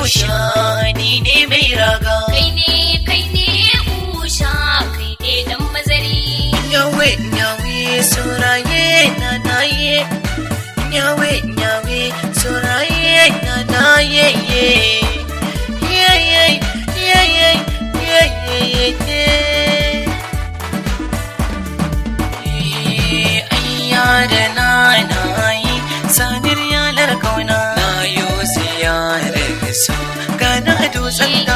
usha ni ne mai raga. Kai ne usha, kai ne dan mazari. Nyawe nyawe soraye na naye. Nyawe nyawe soraye na naye ye. Yeah yeah yeah yeah yeah yeah yeah. Ayyada na nayi sanir yalar kauna. Na yo ziyarar so gana dutsen da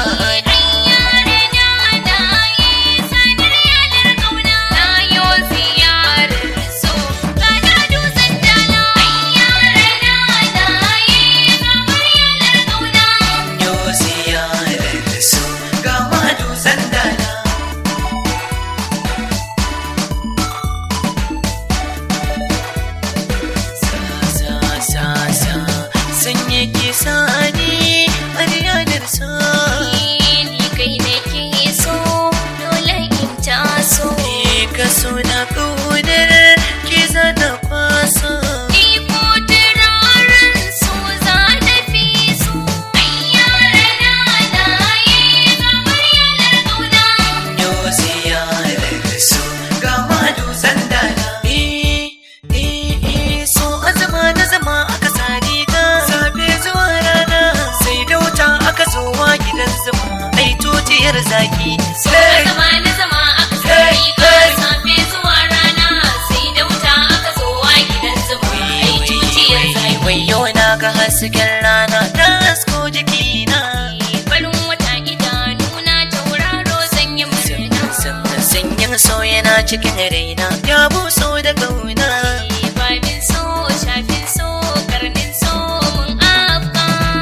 sani ariyanar so. Ni kai nake so, dole in taso. Ka so na ƙaunar ki zana kwaso. Iko turaren so za na fi so. Ayyara na yi kamar yalar ƙauna. Yau ziyarar so ga dutsen dala. So azama na zama aka sari ga safe zuwa rana sai da wuta aka zo wa gidan zuma ai tutiyar zaki. So azama na zama aka sari ga safe zuwa rana sai da wuta aka zo wa gidan zuma ai tutiyar zaki. Wayo na ga hasken rana ta hasko jikina. Farin wata idanuna tauraro sanya murna. Sanyin so yana cikin raina ya buso da kauna. Babin so shafin so karnin so mun afka.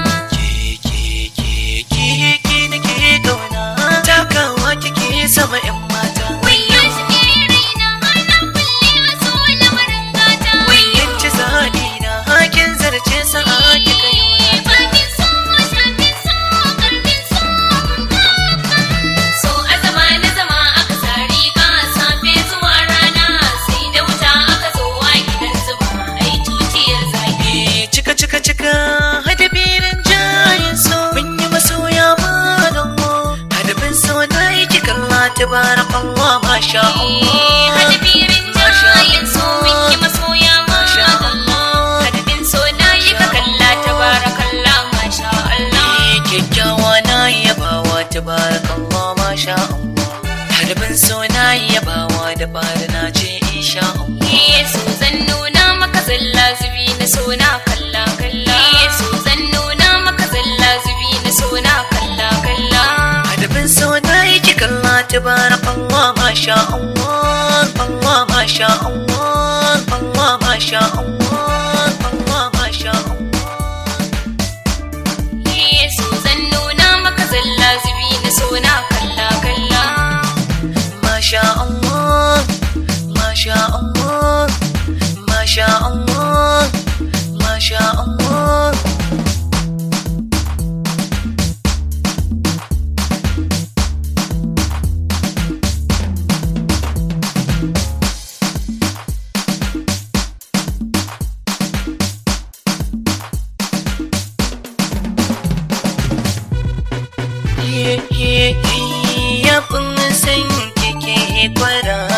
Ki nake kauna takawa kike sama yan mata. Wayya shige raina ana kulle a so lamarin gata. Wayyan ci zaɗi na hakin zarce sa'a kika yi. Babin so shafin so karnin so mun afka. So azama na zama aka sari ka safe zuwa rana sai da wuta aka zo wa gidan zuba ai tutiyar zaki. Cika hadabirin jayin so mun yi masoya magango. Hadabin so na yi kikalla tabarakallah masha Allah. Hadabirin jayin so mun yi masoya magango. Hadabin so na yi kakalla tabarakallah masha Allah. Kyakkyawa na yabawa tabarakallah masha Allah. Hadabin so na yabawa da fara na ce insha Allah. Yesu zan nuna maka zalla zubi na so na kalla kalla. Yesu zan nuna maka zalla zubi na so na kalla kalla. Hadabin so na yi kikalla tabarakallah masha Allah. Allah masha Allah. Allah masha Allah. Allah masha Allah. Yesu zan nuna maka zalla zubi na so na kalla kalla. Masha Allah. Masha Allah. Masha Allah. Masha Allah. Ya kun san kike kwara